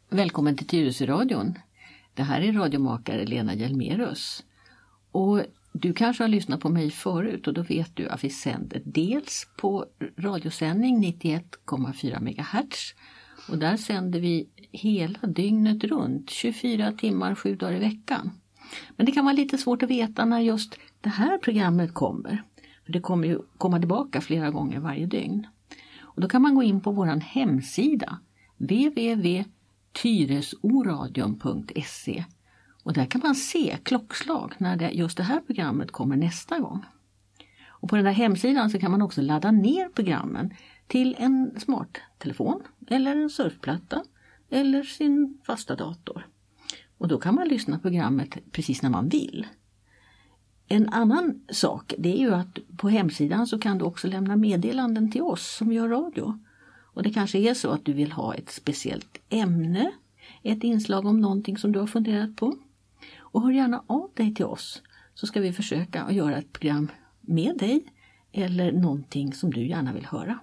Välkommen till Tyresöradion. Det här är radiomakare Lena Hjelmerus. Och du kanske har lyssnat på mig förut och då vet du att vi sänder dels på radiosändning 91,4 MHz. Och där sänder vi hela dygnet runt, 24 timmar, 7 dagar i veckan. Men det kan vara lite svårt att veta när just det här programmet kommer. För det kommer ju komma tillbaka flera gånger varje dygn. Och då kan man gå in på vår hemsida www.tyresoradion.se och där kan man se klockslag när just det här programmet kommer nästa gång. Och på den här hemsidan så kan man också ladda ner programmen till en smarttelefon eller en surfplatta eller sin fasta dator. Och då kan man lyssna på programmet precis när man vill. En annan sak det är ju att på hemsidan så kan du också lämna meddelanden till oss som gör radio. Och det kanske är så att du vill ha ett speciellt ämne, ett inslag om någonting som du har funderat på. Och hör gärna av dig till oss så ska vi försöka att göra ett program med dig eller någonting som du gärna vill höra.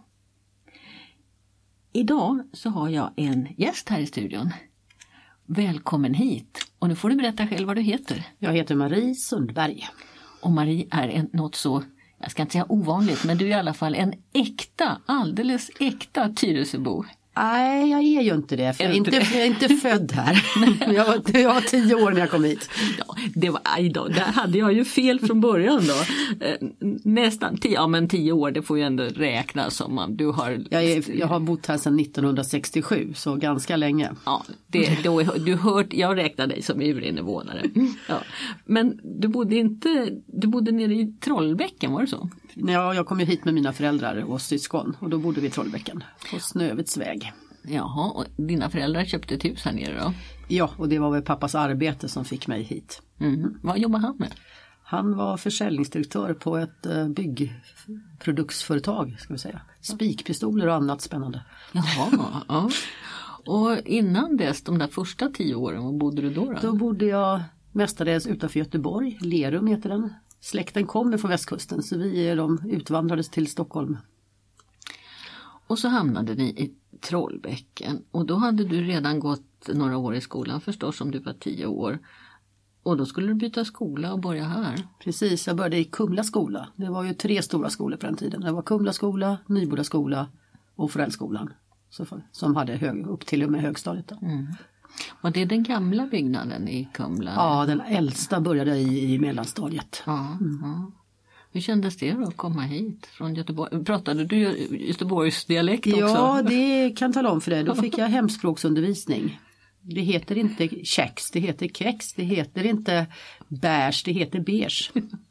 Idag så har jag en gäst här i studion. Välkommen hit. Och nu får du berätta själv vad du heter. Jag heter Marie Sundberg. Och Marie är något så, jag ska inte säga ovanligt, men du är i alla fall en äkta, alldeles äkta Tyresöbo. Nej, jag är ju inte det. För jag är inte född här. Jag var 10 år när jag kom hit. Ja, det var, aj då, där hade jag ju fel från början då. Nästan 10 år, det får ju ändå räknas som man, du har... Jag har bott här sedan 1967, så ganska länge. Ja, jag räknar dig som urinvånare. Ja. Men du bodde nere i Trollbäcken, var det så? Ja, jag kom ju hit med mina föräldrar och syskon och då bodde vi i Trollbäcken på Snövets väg. Jaha, och dina föräldrar köpte ett hus här nere då? Ja, och det var väl pappas arbete som fick mig hit. Mm. Vad jobbar han med? Han var försäljningsdirektör på ett byggproduktsföretag, ska vi säga. Spikpistoler och annat spännande. Jaha, ja. Och innan dess, de där första 10 åren, vad bodde du då? Då bodde jag mestadels utanför Göteborg, Lerum heter den. Släkten kommer från västkusten så de utvandrades till Stockholm. Och så hamnade ni i Trollbäcken och då hade du redan gått några år i skolan förstås om du var 10 år. Och då skulle du byta skola och börja här. Precis, jag började i Kumla skola. Det var ju 3 stora skolor på den tiden. Det var Kumla skola, Nyboda skola och Forellskolan som hade upp till och med högstadiet. Då. Mm. Var det den gamla byggnaden i Kumla? Ja, den äldsta började i mellanstadiet. Ja, ja. Hur kändes det då att komma hit från Göteborg? Pratade du Göteborgs dialekt också? Ja, det kan jag tala om för dig. Då fick jag hemspråksundervisning. Det heter inte kex, det heter kex. Det heter inte bärs, det heter beige.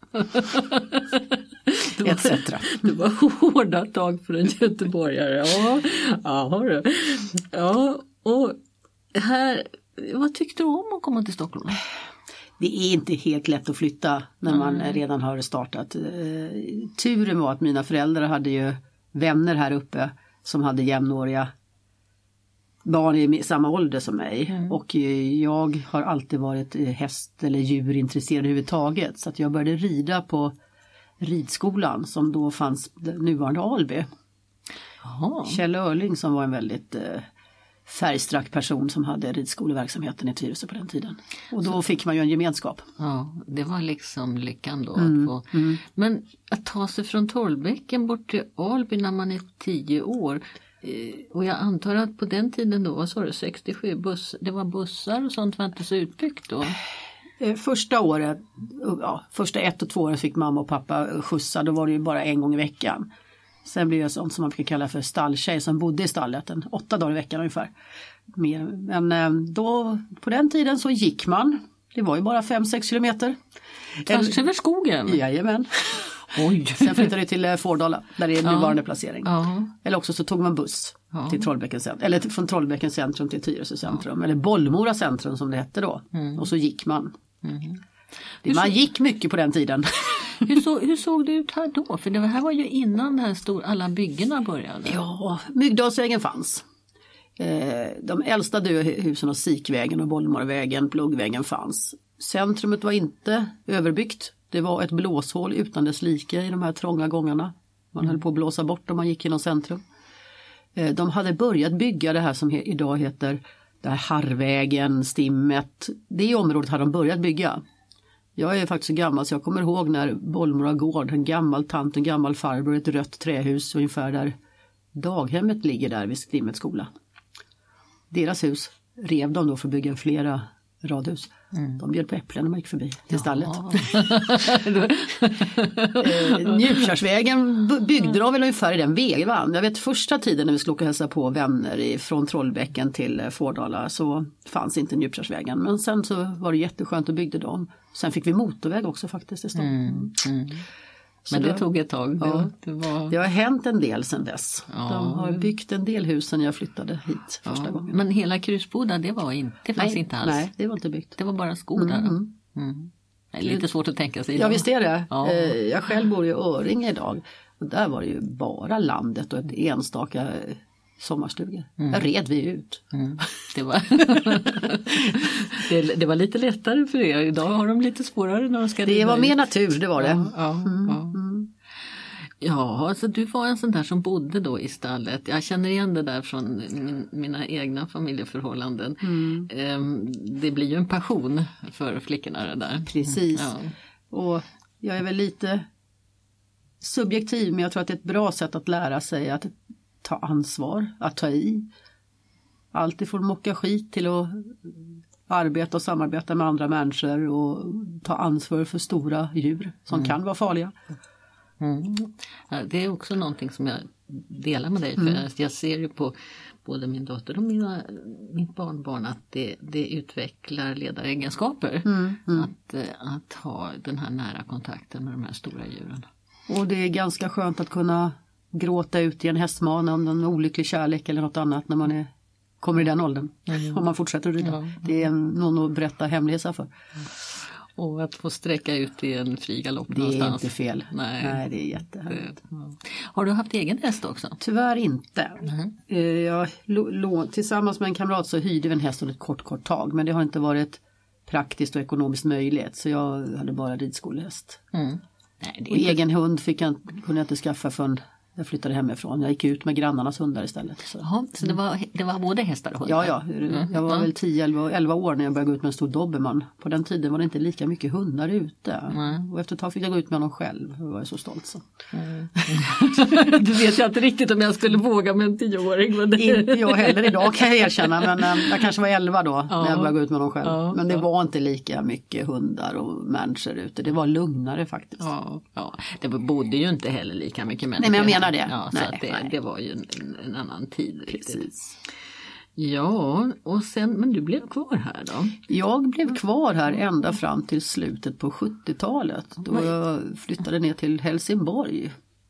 Etc. Det var hårda tag för en göteborgare. Ja, och här, vad tyckte du om att komma till Stockholm? Det är inte helt lätt att flytta när man redan har startat. Turen var att mina föräldrar hade ju vänner här uppe som hade jämnåriga barn i samma ålder som mig. Mm. Och jag har alltid varit häst- eller djurintresserad överhuvudtaget. Så att jag började rida på ridskolan som då fanns nuvarande Alby. Aha. Kjell Örling som var en väldigt färgstrack person som hade ridskoleverksamheten i Tyresö på den tiden. Och då fick man ju en gemenskap. Ja, det var liksom lyckan då. Att få. Men att ta sig från Trollbäcken bort till Alby när man är 10 år. Och jag antar att på den tiden då, vad sa du, 67, det var bussar och sånt var inte så utbyggt då? Första året, första 1 och 2 åren fick mamma och pappa skjutsa, då var det ju bara en gång i veckan. Sen blev jag sånt som man kan kalla för stalltjej som bodde i stallet 8 dagar i veckan ungefär. Men då, på den tiden så gick man, det var ju bara 5-6 kilometer. Tvärs över skogen? Jajamän. Oj. Sen flyttade jag till Fårdala där det är nuvarande placering. Eller också så tog man buss till Trollbäcken centrum. Eller från Trollbäcken centrum till Tyresö centrum. Eller Bollmora centrum som det hette då. Och så gick man. Man gick mycket på den tiden. Hur såg det ut här då? För det här var ju innan det här alla byggena började. Ja, Myggdalsvägen fanns. De äldsta husen och Sikvägen och Bollmoravägen, Pluggvägen fanns. Centrumet var inte överbyggt. Det var ett blåshål utan dess like i de här trånga gångarna. Man höll på att blåsa bort om man gick genom centrum. De hade börjat bygga det här som idag heter där Harrvägen, Stimmet. Det området har de börjat bygga. Jag är faktiskt så gammal så jag kommer ihåg när Bollmora gård, en gammal tant, en gammal farbror, ett rött trähus ungefär där daghemmet ligger där vid Stimmets skola. Deras hus rev de då för att bygga flera radhus. De bjöd på äpplen när man gick förbi till stallet. Njurkärrsvägen byggde de väl ungefär i den vägvan. Jag vet första tiden när vi skulle åka och hälsa på vänner från Trollbäcken till Fårdala så fanns inte Njurkärrsvägen. Men sen så var det jätteskönt att byggde dem. Sen fick vi motorväg också faktiskt i stan. Men det tog ett tag. Ja, det har hänt en del sedan dess. Ja. De har byggt en del hus sedan jag flyttade hit första gången. Men hela Krusboda, det fanns inte alls. Nej, det var inte byggt. Det var bara skog där. Det är lite svårt att tänka sig. Ja, visst är det. Ja. Jag själv bor i Öringe idag. Och där var det ju bara landet och ett enstaka sommarstugor. Där red vi ut. Det var lite lättare för er. Idag har de lite svårare när de ska. Det var mer natur, det var det. Ja, alltså du var en sån där som bodde då i stallet. Jag känner igen det där från mina egna familjeförhållanden. Det blir ju en passion för flickorna det där. Precis. Och jag är väl lite subjektiv, men jag tror att det är ett bra sätt att lära sig att ta ansvar, att ta i. Allt ifrån mocka skit till att arbeta och samarbeta med andra människor och ta ansvar för stora djur som kan vara farliga. Ja, det är också någonting som jag delar med dig. För jag ser ju på både min dotter och mitt barnbarn att det utvecklar ledaregenskaper. Att ha den här nära kontakten med de här stora djuren. Och det är ganska skönt att kunna gråta ut i en hästman om någon olycklig kärlek eller något annat när man kommer i den åldern. Om man fortsätter att rida. Det är någon att berätta hemläsa för. Och att få sträcka ut i en fri galopp det någonstans. Det är inte fel. Nej, det är jättehärligt. Har du haft egen häst också? Tyvärr inte. Jag tillsammans med en kamrat så hyrde vi en häst under ett kort tag. Men det har inte varit praktiskt och ekonomiskt möjligt. Så jag hade bara ridskolehäst. Och egen hund kunde jag inte skaffa förrän jag flyttade hemifrån. Jag gick ut med grannarnas hundar istället. Så det var både hästar och hundar? Ja. Jag var väl 10-11 år när jag började gå ut med en stor dobermann. På den tiden var det inte lika mycket hundar ute. Och efter ett tag fick jag gå ut med honom själv. Då var jag så stolt så. Du vet jag inte riktigt om jag skulle våga med en 10-åring. Men inte jag heller idag kan jag erkänna. Men jag kanske var 11 då när jag började gå ut med honom själv. Men det var inte lika mycket hundar och människor ute. Det var lugnare faktiskt. Ja. Det bodde ju inte heller lika mycket människor. Nej, men jag menar det. Ja, så att det var ju en annan tid. Precis. Ja, och sen, men du blev kvar här då? Jag blev kvar här ända fram till slutet på 70-talet. Då jag flyttade ner till Helsingborg.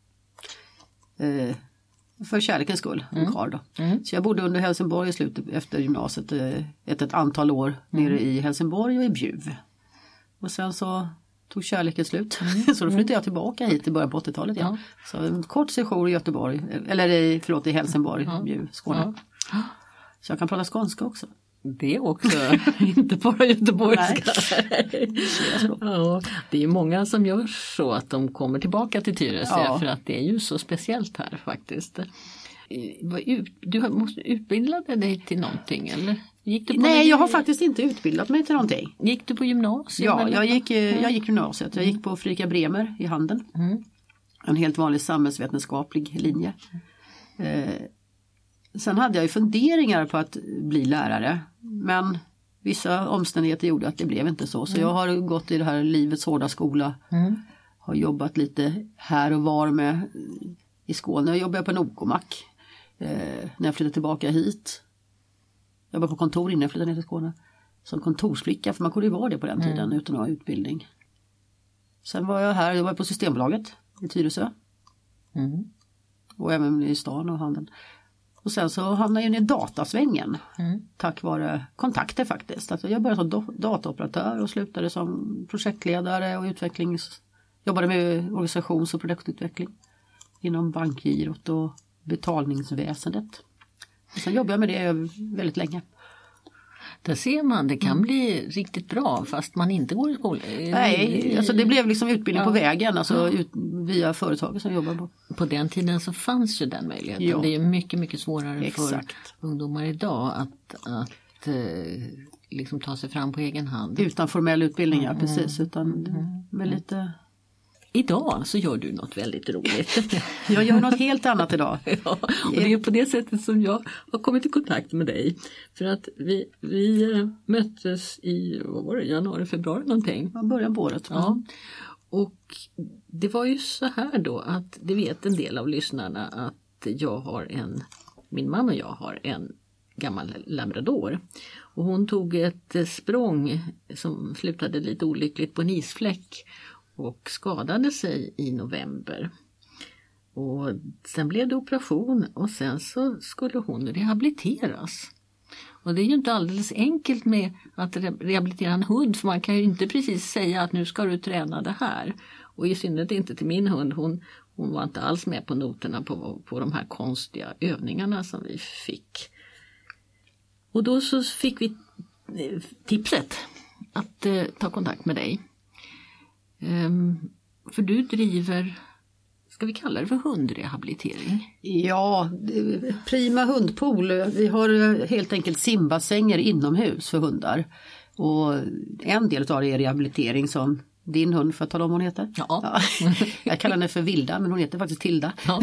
För kärlekens skull, en karl då. Så jag bodde under Helsingborg i slutet efter gymnasiet ett antal år nere i Helsingborg och i Bjuv. Och sen så tog kärleken slut. Så då flyttade jag tillbaka hit i början på 80-talet. Ja. Så en kort session i Göteborg, i Helsingborg, Bjuv, Skåne. Så jag kan prata skånska också. Det också, inte bara göteborgska. Det är ju många som gör så att de kommer tillbaka till Tyresö för att det är ju så speciellt här faktiskt. Du måste utbilda dig till någonting eller? Nej, jag har faktiskt inte utbildat mig till någonting. Gick du på gymnasiet? Ja, jag gick gymnasiet. Jag gick på Fredrika Bremer i Handen. En helt vanlig samhällsvetenskaplig linje. Sen hade jag ju funderingar på att bli lärare. Men vissa omständigheter gjorde att det blev inte så. Så jag har gått i det här livets hårda skola. Har jobbat lite här och var med i Skåne. Jag jobbade på en OK-mack när jag flyttade tillbaka hit. Jag var på kontor innan jag flyttade ner till Skåne. Som kontorsflicka, för man kunde ju vara det på den tiden utan att ha utbildning. Sen var jag här, jag var på Systembolaget i Tyresö. Och även i stan och handeln. Och sen så hamnade jag in i datasvängen. Tack vare kontakter faktiskt. Alltså jag började som dataoperatör och slutade som projektledare och jobbade med organisations- och produktutveckling. Inom bankgirot och betalningsväsendet. Och sen jobbade jag med det väldigt länge. Där ser man, det kan bli riktigt bra fast man inte går i skolan. Nej, alltså det blev liksom utbildning på vägen, alltså via företaget som jobbar på. På den tiden så fanns ju den möjligheten. Det är mycket, mycket svårare för ungdomar idag att att liksom ta sig fram på egen hand. Utan formell utbildning, ja, precis. Utan med lite... Idag så gör du något väldigt roligt. Jag gör något helt annat idag. Ja, och det är på det sättet som jag har kommit i kontakt med dig. För att vi möttes i, vad var det, januari, februari någonting. Ja, början på året. Ja. Och det var ju så här då att det vet en del av lyssnarna att min man och jag har en gammal labrador. Och hon tog ett språng som slutade lite olyckligt på en isfläck och skadade sig i november. Och sen blev det operation och sen så skulle hon rehabiliteras. Och det är ju inte alldeles enkelt med att rehabilitera en hund, för man kan ju inte precis säga att nu ska du träna det här. Och i synnerhet inte till min hund, hon var inte alls med på noterna på de här konstiga övningarna som vi fick. Och då så fick vi tipset att ta kontakt med dig. För du driver, ska vi kalla det för hundrehabilitering? Ja, Prima hundpool. Vi har helt enkelt simbassänger inomhus för hundar. Och en del av det är rehabilitering som din hund, för att tala om vad hon heter. Ja. Jag kallar henne för Vilda, men hon heter faktiskt Tilda. Ja.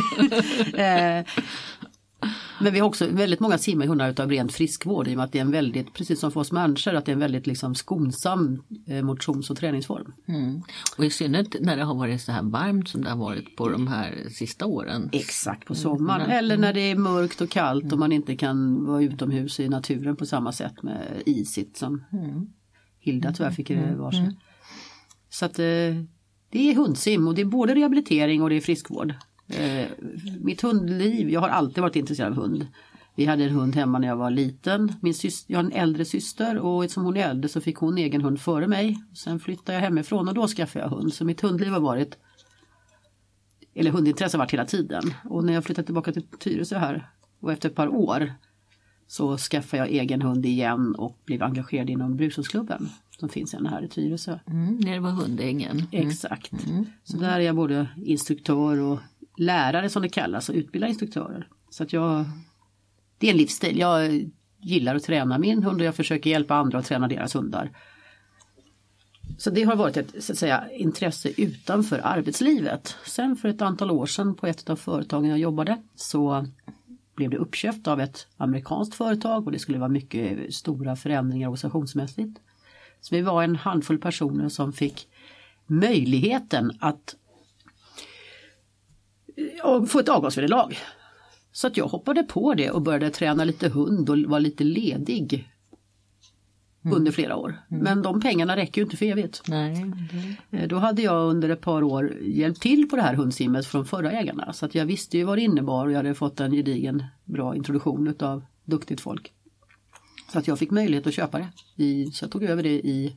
Men vi har också väldigt många simmahundar utav rent friskvård, i och med att det är en väldigt, precis som för oss människor, att det är en väldigt liksom skonsam motions- och träningsform. Och i synnerhet när det har varit så här varmt som det har varit på de här sista åren. Exakt, på sommaren. Eller när det är mörkt och kallt och man inte kan vara utomhus i naturen på samma sätt med isigt som Hilda tyvärr fick det varse. Så att det är hundsim, och det är både rehabilitering och det är friskvård. Mitt hundliv, jag har alltid varit intresserad av hund. Vi hade en hund hemma när jag var liten. Jag har en äldre syster, och som hon är äldre så fick hon egen hund före mig. Sen flyttade jag hemifrån och då skaffade jag hund. Så mitt hundliv har varit, eller hundintresse har varit hela tiden. Och när jag flyttade tillbaka till Tyresö här, och efter ett par år, så skaffade jag egen hund igen och blev engagerad inom Brukshundsklubben som finns en här i Tyresö. Det var Hundängen. Exakt. Så där är jag både instruktör och lärare som det kallas, och utbildar instruktörer. Så att det är en livsstil. Jag gillar att träna min hund och jag försöker hjälpa andra att träna deras hundar. Så det har varit ett, så att säga, intresse utanför arbetslivet. Sen för ett antal år sedan på ett av företagen jag jobbade så blev det uppköpt av ett amerikanskt företag, och det skulle vara mycket stora förändringar organisationsmässigt. Så vi var en handfull personer som fick möjligheten att få ett avgångsvederlag. Så att jag hoppade på det och började träna lite hund och var lite ledig under flera år. Men de pengarna räcker ju inte för evigt. Nej. Då hade jag under ett par år hjälpt till på det här hundsimmet från förra ägarna. Så att jag visste ju vad det innebar, och jag hade fått en gedigen bra introduktion av duktigt folk. Så att jag fick möjlighet att köpa det. Så jag tog över det i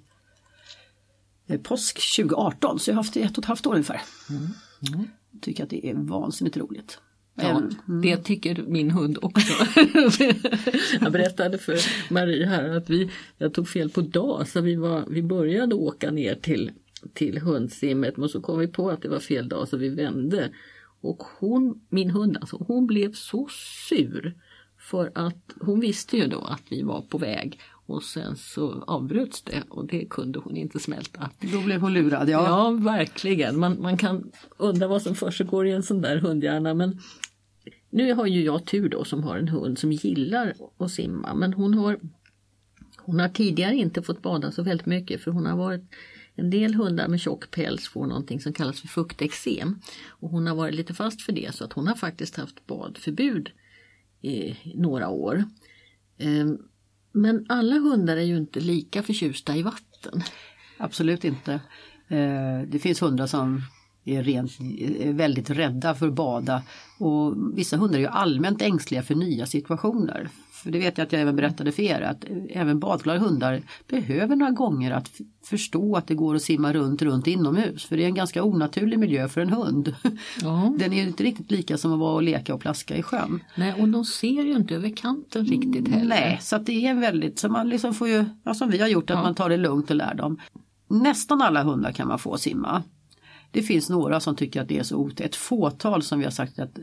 påsk 2018. Så jag har haft det 1,5 år ungefär. Jag tycker att det är vansinnigt roligt. Ja, det tycker min hund också. Jag berättade för Marie här att jag tog fel på dag, så vi började åka ner till hundsimmet, men så kom vi på att det var fel dag, så vi vände. Och min hund alltså, hon blev så sur, för att hon visste ju då att vi var på väg. Och sen så avbröts det, och det kunde hon inte smälta. Då blev hon lurad, ja. Ja, verkligen. Man kan undra vad som försiggår i en sån där hundhjärna. Men nu har ju jag tur då som har en hund som gillar att simma. Men hon har tidigare inte fått bada så väldigt mycket. För hon har varit, en del hundar med tjock päls får någonting som kallas för fukteksem. Och hon har varit lite fast för det, så att hon har faktiskt haft badförbud i några år. Men alla hundar är ju inte lika förtjusta i vatten. Absolut inte. Det finns hundar som är väldigt rädda för att bada. Och vissa hundar är ju allmänt ängsliga för nya situationer. För det vet jag att jag även berättade för er, att även badglada hundar behöver några gånger att förstå att det går att simma runt inomhus. För det är en ganska onaturlig miljö för en hund. Ja. Den är inte riktigt lika som att vara och leka och plaska i sjön. Nej, och de ser ju inte över kanten riktigt heller. Nej, så att det är väldigt, så man liksom får ju, ja, som vi har gjort, att man tar det lugnt och lär dem. Nästan alla hundar kan man få simma. Det finns några som tycker att det är så ett fåtal som vi har sagt att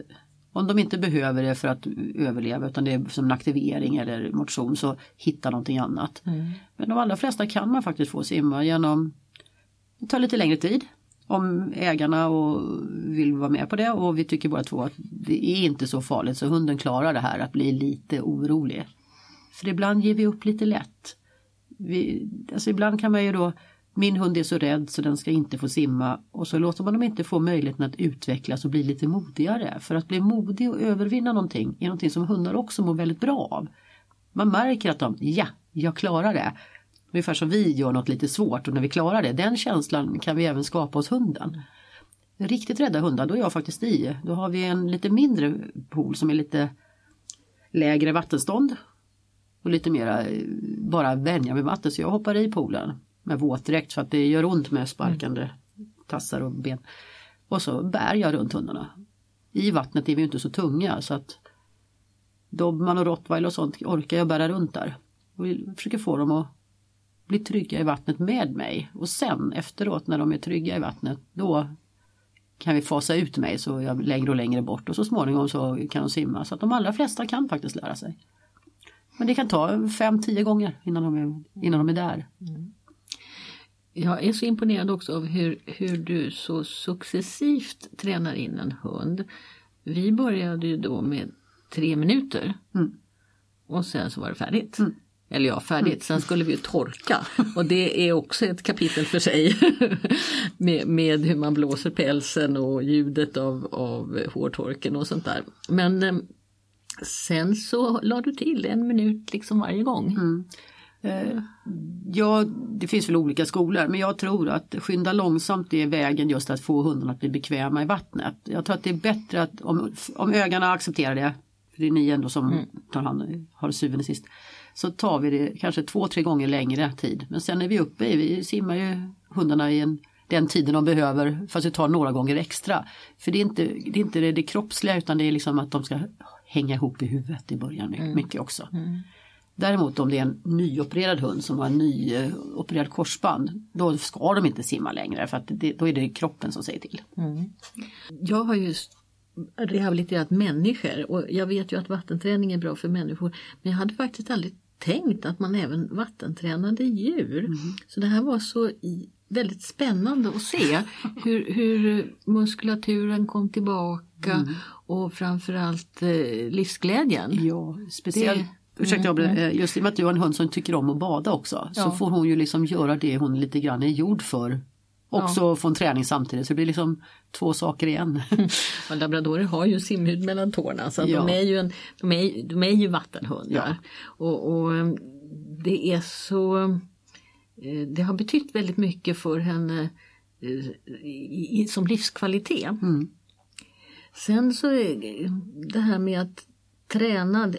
Om de inte behöver det för att överleva utan det är som en aktivering eller motion så hitta någonting annat. Men de allra flesta kan man faktiskt få simma genom, det tar lite längre tid om ägarna och vill vara med på det och vi tycker båda två att det är inte så farligt så hunden klarar det här att bli lite orolig. För ibland ger vi upp lite lätt. Alltså ibland kan man ju då, min hund är så rädd så den ska inte få simma och så låter man dem inte få möjligheten att utvecklas och bli lite modigare. För att bli modig och övervinna någonting är någonting som hundar också mår väldigt bra av. Man märker att jag klarar det. Ungefär som vi gör något lite svårt och när vi klarar det, den känslan kan vi även skapa hos hunden. Riktigt rädda hundar, då är jag faktiskt i. Då har vi en lite mindre pool som är lite lägre vattenstånd. Och lite mera bara vänja med vatten så jag hoppar i poolen med våtdräkt för att det gör ont med sparkande tassar och ben. Och så bär jag runt hundarna. I vattnet är vi inte så tunga så att Dobermann och Rottweiler och sånt orkar jag bära runt där. Och vi försöker få dem att bli trygga i vattnet med mig. Och sen efteråt när de är trygga i vattnet då kan vi fasa ut mig så jag längre och längre bort. Och så småningom så kan de simma. Så att de allra flesta kan faktiskt lära sig. Men det kan ta 5-10 gånger innan de är där. Jag är så imponerad också av hur du så successivt tränar in en hund. Vi började ju då med 3 minuter. Och sen så var det färdigt. Eller färdigt. Sen skulle vi ju torka. Och det är också ett kapitel för sig. med hur man blåser pälsen och ljudet av hårtorken och sånt där. Men sen så la du till 1 minut liksom varje gång. Ja, det finns väl olika skolor men jag tror att skynda långsamt är vägen just att få hunden att bli bekväma i vattnet. Jag tror att det är bättre att om ögarna accepterar det, för det är ni ändå som tar hand har syvende sist, så tar vi det kanske 2-3 gånger längre tid. Men sen är vi uppe vi simmar ju hundarna i den tiden de behöver fast vi tar några gånger extra. För det är inte det kroppsliga utan det är liksom att de ska hänga ihop i huvudet i början mycket också. Däremot om det är en nyopererad hund som har en nyopererad korsband då ska de inte simma längre för att då är det kroppen som säger till. Jag har ju rehabiliterat människor och jag vet ju att vattenträning är bra för människor men jag hade faktiskt aldrig tänkt att man även vattentränade djur. Så det här var så väldigt spännande att se hur muskulaturen kom tillbaka och framförallt livsglädjen. Ja, speciellt. Just i och med att du har en hund som tycker om att bada också så får hon ju liksom göra det hon lite grann är gjord för. Också få en träning samtidigt så det blir liksom 2 saker igen. Och labradorer har ju simhud mellan tårna så de är ju vattenhundar. Och det är så det har betytt väldigt mycket för henne som livskvalitet. Sen så är det här med att träna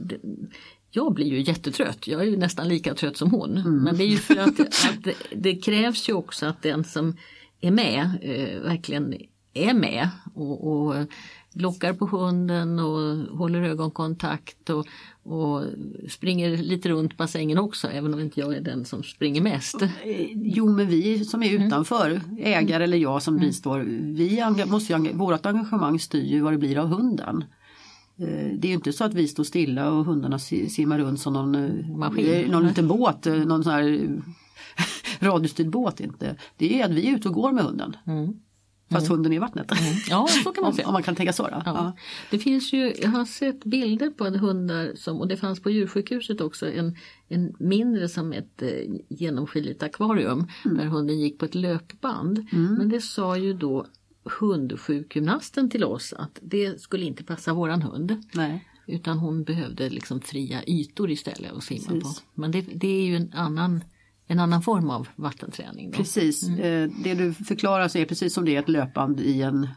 jag blir ju jättetrött. Jag är ju nästan lika trött som hon. Men det är ju för att det krävs ju också att den som är med verkligen är med och lockar på hunden och håller ögonkontakt och springer lite runt bassängen också även om inte jag är den som springer mest. Jo men vi som är utanför, ägare eller jag som bistår, vårt engagemang styr ju vad det blir av hunden. Det är ju inte så att vi står stilla och hundarna simmar runt som någon liten båt, någon sån här radiostyrd båt inte. Det är att vi är ute och går med hunden. Fast hunden är i vattnet. Ja, så kan man säga. Om man kan tänka så då. Ja. Det finns ju, jag har sett bilder på hundar och det fanns på djursjukhuset också en mindre som ett genomskinligt akvarium där hunden gick på ett löpband. Men det sa ju då hundsjukgymnasten till oss att det skulle inte passa våran hund. Nej. Utan hon behövde liksom fria ytor istället att simma på. Men det är ju en annan form av vattenträning. Då. Precis, det du förklarar så är precis som det är ett löpband i en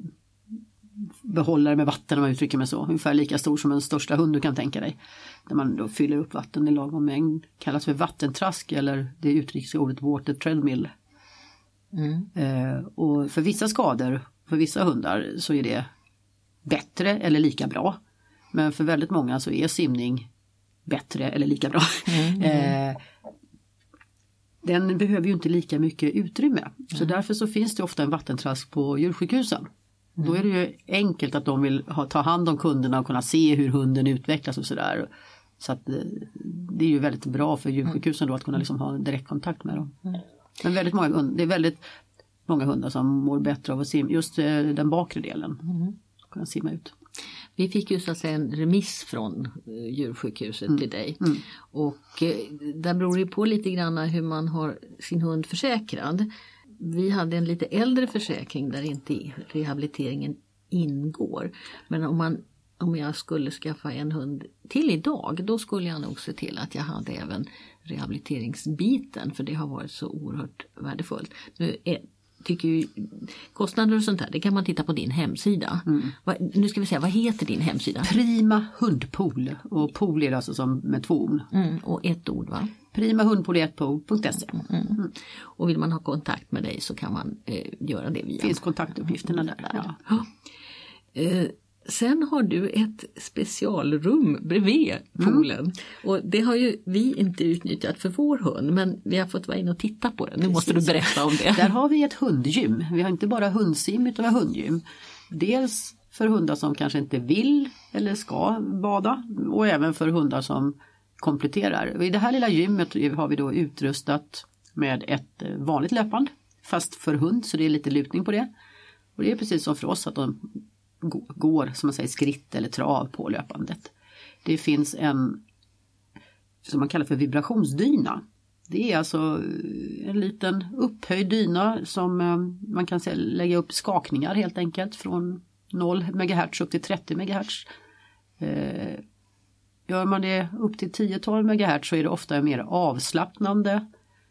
behållare med vatten om man uttrycker mig så. Ungefär lika stor som en största hund du kan tänka dig. Där man då fyller upp vatten i lagom mängd. Kallas för vattentrask eller det utrikiska ordet water treadmill. Och för vissa skador, för vissa hundar så är det bättre eller lika bra. Men för väldigt många så är simning bättre eller lika bra. Den behöver ju inte lika mycket utrymme. Så därför så finns det ofta en vattentrask på djursjukhusen. Då är det ju enkelt att de vill ta hand om kunderna och kunna se hur hunden utvecklas och sådär. Så att det är ju väldigt bra för djursjukhusen då att kunna liksom ha en direktkontakt med dem. Men det är väldigt många hundar som mår bättre av att simma, just den bakre delen. Kunna simma ut. Vi fick ju så att säga en remiss från djursjukhuset till dig. Och där beror det på lite grann hur man har sin hund försäkrad. Vi hade en lite äldre försäkring där inte rehabiliteringen ingår. Men om jag skulle skaffa en hund till idag, då skulle jag nog se till att jag hade även rehabiliteringsbiten, för det har varit så oerhört värdefullt. Nu tycker ju kostnader och sånt här, det kan man titta på din hemsida. Nu ska vi säga, vad heter din hemsida? Prima hundpool, och pool är alltså som med 2 ord. Och ett ord, va? primahundpool.se. Och vill man ha kontakt med dig så kan man göra det via. Finns kontaktuppgifterna där. Ja. Sen har du ett specialrum bredvid poolen. Och det har ju vi inte utnyttjat för vår hund, men vi har fått vara in och titta på det. Nu måste du berätta om det. Där har vi ett hundgym. Vi har inte bara hundsim utan vi har hundgym. Dels för hundar som kanske inte vill eller ska bada, och även för hundar som kompletterar. I det här lilla gymmet har vi då utrustat med ett vanligt löpband, fast för hund, så det är lite lutning på det. Och det är precis som för oss att de går, som man säger, skritt eller trav på löpbandet. Det finns en som man kallar för vibrationsdyna. Det är alltså en liten upphöjd dyna som man kan lägga upp skakningar helt enkelt från 0 MHz upp till 30 MHz. Gör man det upp till 10-12 MHz så är det ofta mer avslappnande.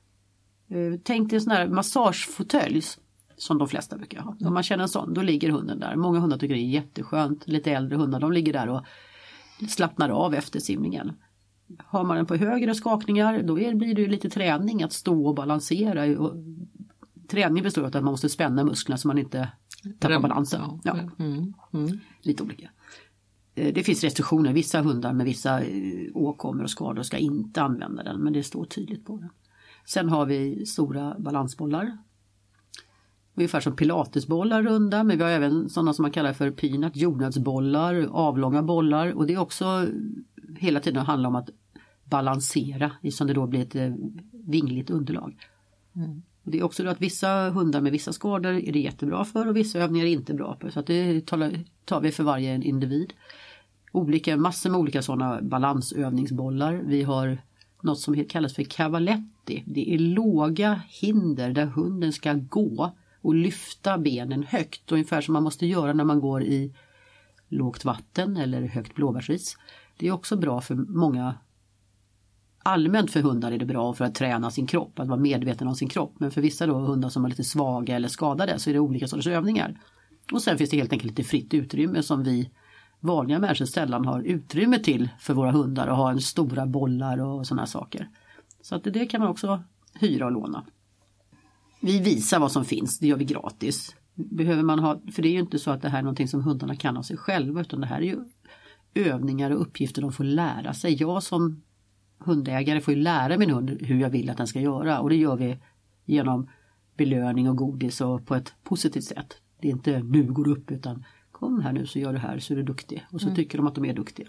Tänk dig en sån här massagefåtölj som de flesta brukar ha. Om man känner en sån, då ligger hunden där. Många hundar tycker det är jätteskönt. Lite äldre hundar, de ligger där och slappnar av efter simningen. Har man den på högre skakningar, då blir det lite träning att stå och balansera. Och träning består av att man måste spänna musklerna så man inte tappar balansen. Ja. Lite olika. Det finns restriktioner. Vissa hundar med vissa åkommor och skador ska inte använda den, men det står tydligt på den. Sen har vi stora balansbollar. Ungefär som pilatesbollar runda, men vi har även sådana som man kallar för peanut, jordnötsbollar, avlånga bollar, och det är också hela tiden handlar om att balansera som det då blir ett vingligt underlag. Och det är också då att vissa hundar med vissa skador är det jättebra för och vissa övningar är inte bra för, så att det tar vi för varje individ. Massor med olika sådana balansövningsbollar. Vi har något som kallas för cavaletti. Det är låga hinder där hunden ska gå och lyfta benen högt, ungefär som man måste göra när man går i lågt vatten eller högt blåbärsris. Det är också bra för många, allmänt för hundar är det bra för att träna sin kropp, att vara medveten om sin kropp. Men för vissa då hundar som är lite svaga eller skadade så är det olika sorters övningar. Och sen finns det helt enkelt lite fritt utrymme som vi vanliga människor sällan har utrymme till för våra hundar, och ha en stora bollar och sådana saker. Så att det kan man också hyra och låna. Vi visar vad som finns, det gör vi gratis. Behöver man ha, för det är ju inte så att det här är någonting som hundarna kan av sig själva, utan det här är ju övningar och uppgifter de får lära sig. Jag som hundägare får ju lära min hund hur jag vill att den ska göra, och det gör vi genom belöning och godis och på ett positivt sätt. Det är inte nu går upp, utan kom här nu så gör du här så är du duktig. Och så tycker de att de är duktiga.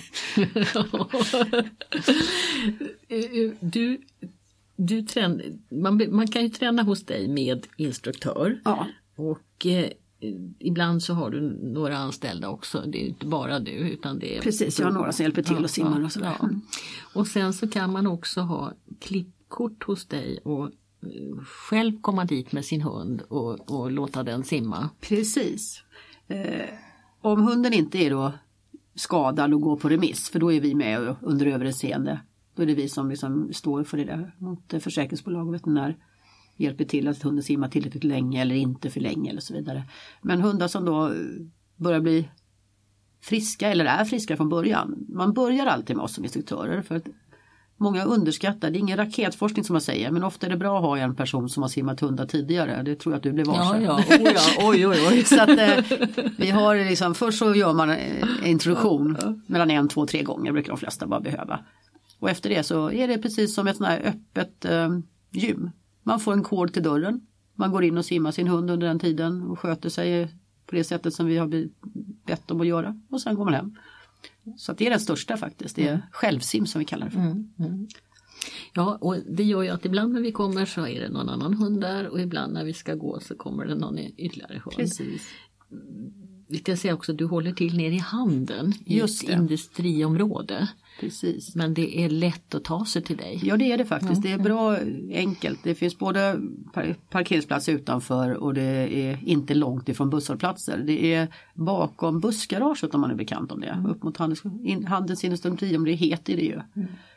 Man kan ju träna hos dig med instruktör. Ja. Och ibland så har du några anställda också. Det är inte bara du, utan det är... Precis, jag har några som hjälper till och simmar och sådär. Ja. Och sen så kan man också ha klippkort hos dig och själv komma dit med sin hund och låta den simma. Precis. Om hunden inte är då skadad och går på remiss, för då är vi med under överseende. Då är det vi som liksom står för det där mot försäkringsbolag och veterinär, hjälper till att hunden simmar tillräckligt länge eller inte för länge eller så vidare. Men hundar som då börjar bli friska eller är friska från början, man börjar alltid med oss som instruktörer, för att många underskattar, det är ingen raketforskning som man säger, men ofta är det bra att ha en person som har simmat hundar tidigare. Det tror jag att du blev varse. Ja. Oj. Så att vi har liksom, först så gör man en introduktion mellan 1, 2, 3 gånger brukar de flesta bara behöva. Och efter det så är det precis som ett sånt här öppet gym. Man får en kod till dörren. Man går in och simmar sin hund under den tiden och sköter sig på det sättet som vi har bett dem att göra. Och sen går man hem. Så att det är den största faktiskt. Det är självsim som vi kallar det för. Ja, och det gör ju att ibland när vi kommer så är det någon annan hund där och ibland när vi ska gå så kommer det någon ytterligare hund. Precis. Vi ska säga också att du håller till ner i Handen i Just ett det. industriområde. Precis. Men det är lätt att ta sig till dig. Ja, det är det faktiskt. Det är bra enkelt. Det finns både parkeringsplatser utanför och det är inte långt ifrån busshållplatser. Det är bakom bussgaraget om man är bekant om det. Upp mot Handens industriområde, det heter det ju.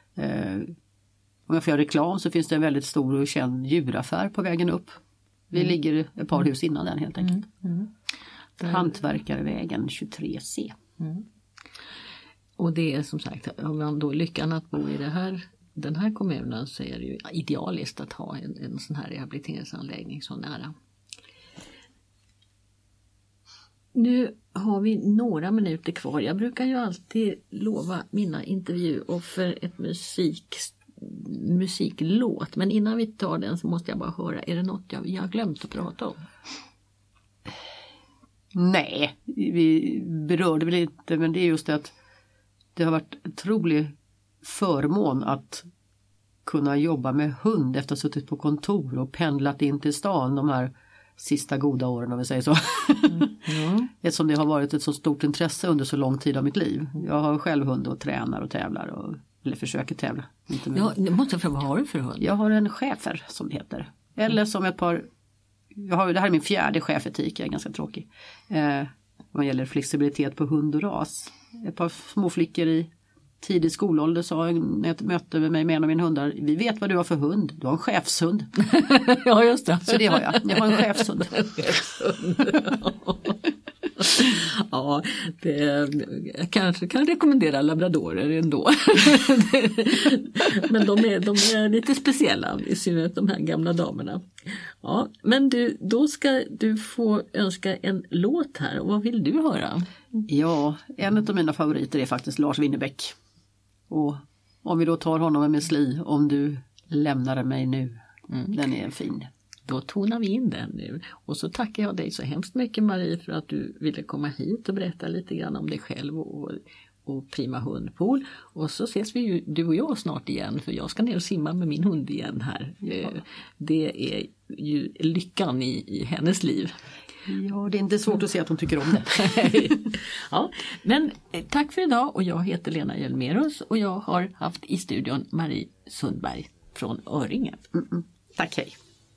Om jag får göra reklam så finns det en väldigt stor och känd djuraffär på vägen upp. Vi ligger ett par hus innan den helt enkelt. Hantverkarvägen 23C. Och det är som sagt, om man då lyckan att bo i den här kommunen så är det ju idealiskt att ha en sån här rehabiliteringsanläggning så nära. Nu har vi några minuter kvar. Jag brukar ju alltid lova mina intervjuoffer ett musiklåt. Men innan vi tar den så måste jag bara höra, är det något jag har glömt att prata om? Nej, vi berörde väl inte, men det är just det att det har varit en otrolig förmån att kunna jobba med hund efter att ha suttit på kontor och pendlat in till stan de här sista goda åren om vi säger så. Eftersom det har varit ett så stort intresse under så lång tid av mitt liv. Jag har själv hund och tränar och tävlar eller försöker tävla. Ja, det måste jag fråga, vad har du för hund? Jag har en schäfer som det heter. Eller som det här är min 4:e schäfertik, jag är ganska tråkig. Vad gäller flexibilitet på hund och ras. Ett par små flickor i tidig skolålder sa när jag mötte mig med en av mina hundar, vi vet vad du har för hund, du har en chefshund. Ja, just det. Så det har jag har en chefshund. Ja, jag kanske kan rekommendera labradorer ändå. Men de är lite speciella, i synnerhet de här gamla damerna. Ja, men då ska du få önska en låt här. Och vad vill du höra? Ja, en av mina favoriter är faktiskt Lars Winnerbäck. Och om vi då tar honom med sli, om du lämnar mig nu. Den är fin. Då tonar vi in den nu. Och så tackar jag dig så hemskt mycket, Marie, för att du ville komma hit och berätta lite grann om dig själv och Prima Hundpool. Och så ses vi ju, du och jag, snart igen, för jag ska ner och simma med min hund igen här. Ja. Det är ju lyckan i hennes liv. Ja, det är inte svårt att se att hon tycker om det. Ja, men tack för idag, och jag heter Lena Hjelmerus och jag har haft i studion Marie Sundberg från Öringen. Tack, hej.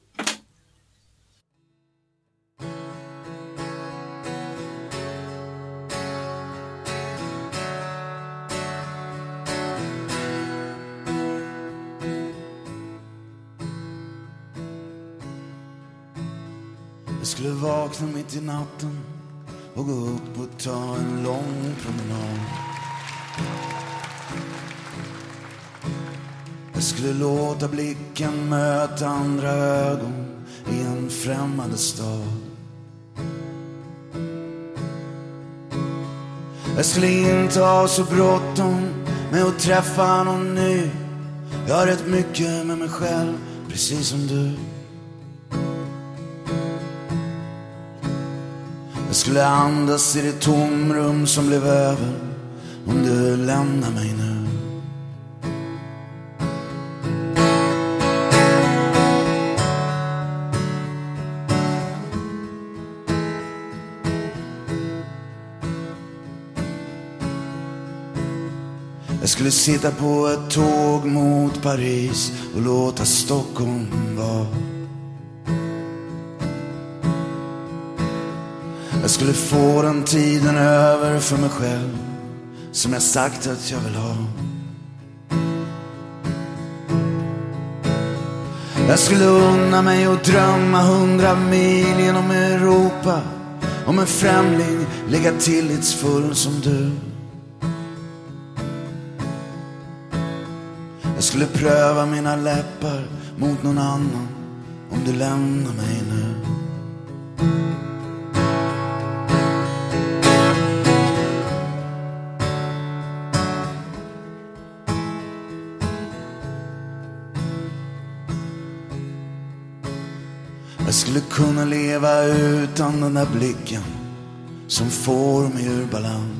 Jag skulle vakna mitt i natten och gå upp och ta en lång promenad. Jag skulle låta blicken möta andra ögon i en främmande stad. Jag skulle inte ha så bråttom med att träffa någon ny. Jag har rätt mycket med mig själv, precis som du. Jag skulle andas i det tomrum som blev över om du lämnar mig nu. Jag skulle sitta på ett tåg mot Paris och låta Stockholm vara. Jag skulle få den tiden över för mig själv som jag sagt att jag vill ha. Jag skulle unna mig och drömma 100 mil genom Europa om en främling lika tillitsfull som du. Jag skulle pröva mina läppar mot någon annan om du lämnar mig nu. Jag skulle kunna leva utan den där blicken som får mig ur balans.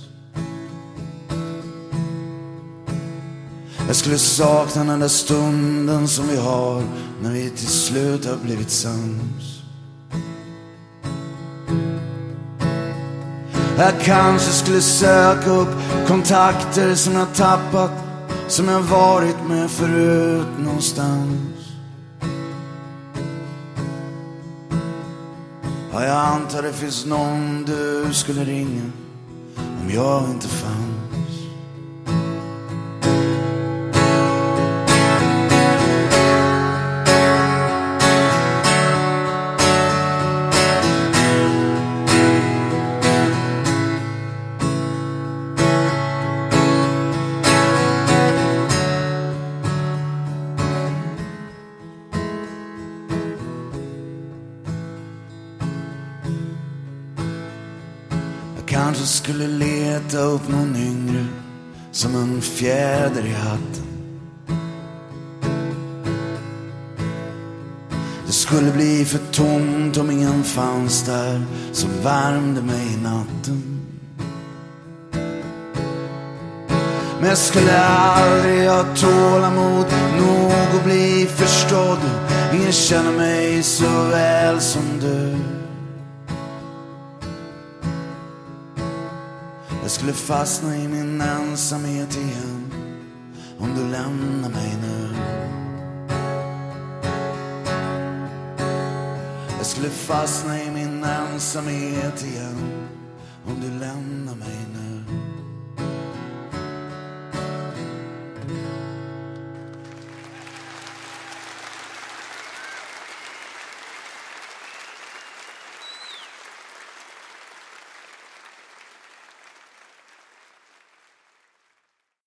Jag skulle sakna den där stunden som vi har när vi till slut har blivit sams. Jag kanske skulle söka upp kontakter som jag tappat, som jag varit med förut någonstans. Ja, jag antar det finns någon du skulle ringa om jag inte fanns. Kanske skulle leta upp någon yngre som en fjäder i hatten. Det skulle bli för tomt om ingen fanns där som värmde mig i natten. Men jag skulle aldrig ha tålamod nog att bli förstådd. Ingen känner mig så väl som du. Jag skulle fastna i min ensamhet igen om du lämnar mig nu. Jag skulle fastna i min ensamhet igen om du lämnar mig nu.